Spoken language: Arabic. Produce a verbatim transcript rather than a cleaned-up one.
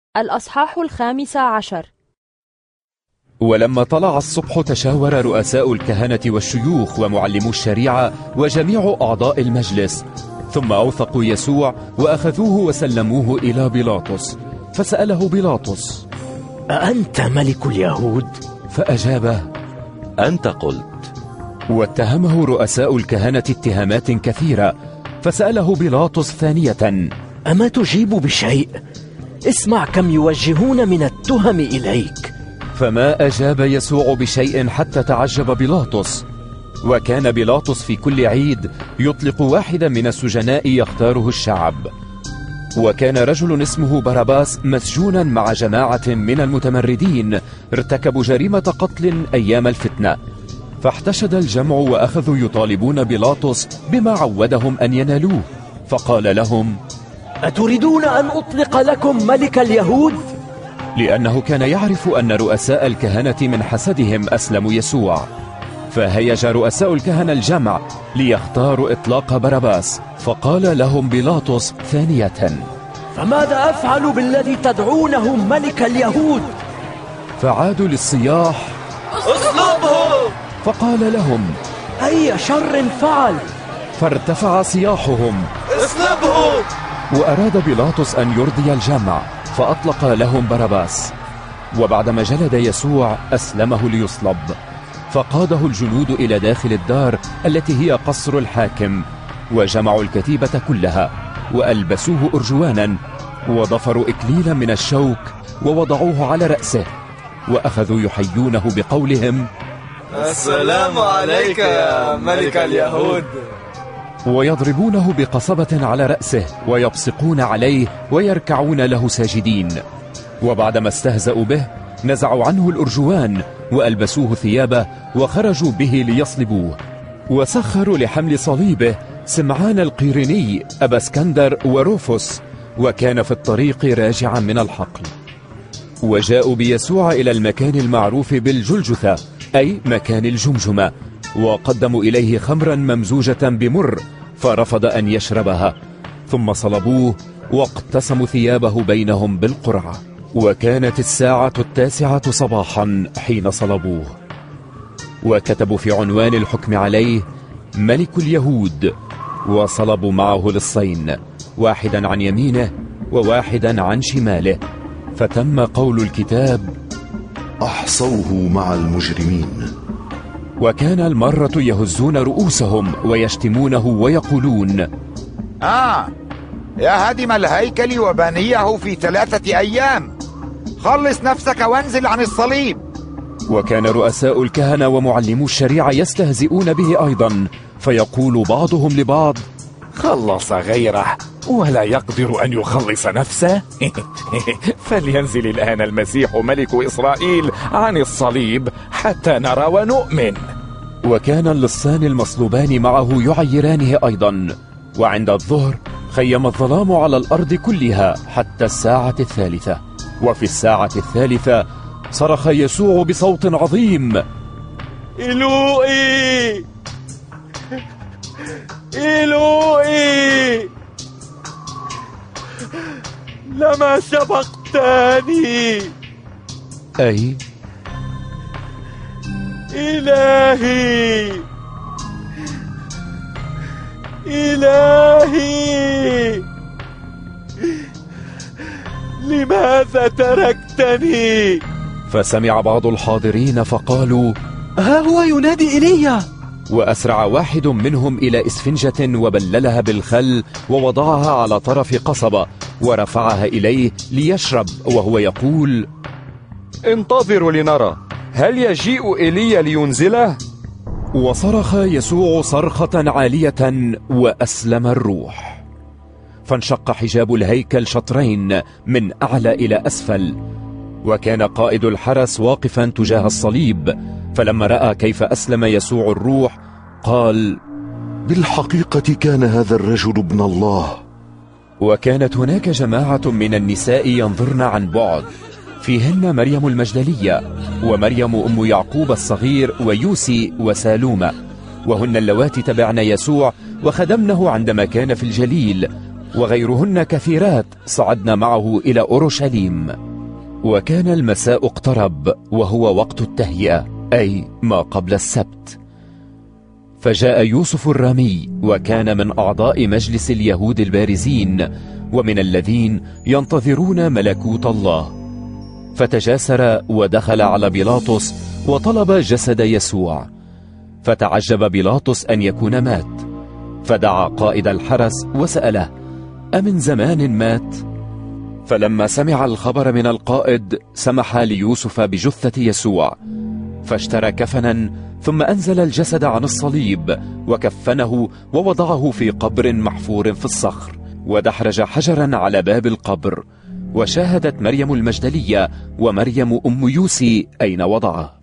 الأصحاح الخامس عشر. ولما طلع الصبح تشاور رؤساء الكهنة والشيوخ ومعلمو الشريعة وجميع أعضاء المجلس، ثم أوثقوا يسوع وأخذوه وسلموه إلى بيلاطس. فسأله بيلاطس: أأنت ملك اليهود؟ فأجابه: أنت قلت. واتهمه رؤساء الكهنة اتهامات كثيرة، فسأله بيلاطس ثانية: أما تجيب بشيء؟ اسمع كم يوجهون من التهم إليك. فما أجاب يسوع بشيء حتى تعجب بيلاطس. وكان بيلاطس في كل عيد يطلق واحدا من السجناء يختاره الشعب. وكان رجل اسمه باراباس مسجونا مع جماعة من المتمردين ارتكبوا جريمة قتل أيام الفتنة. فاحتشد الجمع وأخذوا يطالبون بيلاطس بما عودهم أن ينالوه، فقال لهم: أتريدون أن أطلق لكم ملك اليهود؟ لأنه كان يعرف أن رؤساء الكهنة من حسدهم أسلموا يسوع. فهيج رؤساء الكهنة الجمع ليختاروا إطلاق باراباس. فقال لهم بيلاطس ثانية: فماذا أفعل بالذي تدعونه ملك اليهود؟ فعادوا للصياح: اصلبه! فقال لهم: أي شر فعل؟ فارتفع صياحهم: اصلبه! وأراد بيلاطس أن يرضي الجمع، فأطلق لهم باراباس. وبعدما جلد يسوع أسلمه ليصلب. فقاده الجنود إلى داخل الدار التي هي قصر الحاكم، وجمعوا الكتيبة كلها وألبسوه أرجوانا، وضفروا إكليلا من الشوك ووضعوه على رأسه، وأخذوا يحيونه بقولهم: السلام عليك يا ملك اليهود. ويضربونه بقصبة على رأسه ويبصقون عليه ويركعون له ساجدين. وبعدما استهزأوا به نزعوا عنه الأرجوان وألبسوه ثيابه وخرجوا به ليصلبوه. وسخروا لحمل صليبه سمعان القيريني أبا اسكندر وروفوس، وكان في الطريق راجعا من الحقل. وجاءوا بيسوع إلى المكان المعروف بالجلجثة، أي مكان الجمجمة، وقدموا إليه خمرا ممزوجة بمر، فرفض أن يشربها. ثم صلبوه واقتسموا ثيابه بينهم بالقرعة. وكانت الساعة التاسعة صباحا حين صلبوه. وكتبوا في عنوان الحكم عليه: ملك اليهود. وصلبوا معه للصين، واحدا عن يمينه وواحدا عن شماله. فتم قول الكتاب: أحصوه مع المجرمين. وكان المرة يهزون رؤوسهم ويشتمونه ويقولون: آه يا هدم الهيكل وبنيه في ثلاثة أيام، خلص نفسك وانزل عن الصليب. وكان رؤساء الكهنة ومعلمو الشريعة يستهزئون به أيضا، فيقول بعضهم لبعض: خلص غيره ولا يقدر أن يخلص نفسه. فلينزل الآن المسيح ملك إسرائيل عن الصليب حتى نرى ونؤمن. وكان اللصان المصلوبان معه يعيرانه أيضا. وعند الظهر خيم الظلام على الأرض كلها حتى الساعة الثالثة. وفي الساعة الثالثة صرخ يسوع بصوت عظيم: إلوئي إلوئي لما سبقتني. أي إلهي إلهي لماذا تركتني؟ فسمع بعض الحاضرين فقالوا: ها هو ينادي إيليا. وأسرع واحد منهم إلى إسفنجة وبللها بالخل ووضعها على طرف قصبة ورفعها إليه ليشرب، وهو يقول: انتظروا لنرى هل يجيء إيليا لينزله. وصرخ يسوع صرخة عالية وأسلم الروح. فانشق حجاب الهيكل شطرين من أعلى إلى أسفل. وكان قائد الحرس واقفا تجاه الصليب، فلما رأى كيف أسلم يسوع الروح قال: بالحقيقة كان هذا الرجل ابن الله. وكانت هناك جماعة من النساء ينظرن عن بعد، فيهن مريم المجدلية ومريم أم يعقوب الصغير ويوسي وسالومة، وهن اللواتي تبعن يسوع وخدمنه عندما كان في الجليل. وغيرهن كثيرات صعدن معه إلى أورشليم. وكان المساء اقترب وهو وقت التهيئة، أي ما قبل السبت. فجاء يوسف الرامي، وكان من أعضاء مجلس اليهود البارزين ومن الذين ينتظرون ملكوت الله. فتجاسر ودخل على بيلاطس وطلب جسد يسوع. فتعجب بيلاطس أن يكون مات، فدعا قائد الحرس وسأله: أمن زمان مات؟ فلما سمع الخبر من القائد سمح ليوسف بجثة يسوع، فاشترى كفنا، ثم أنزل الجسد عن الصليب وكفنه ووضعه في قبر محفور في الصخر، ودحرج حجرا على باب القبر. وشاهدت مريم المجدلية ومريم أم يوسي أين وضعه.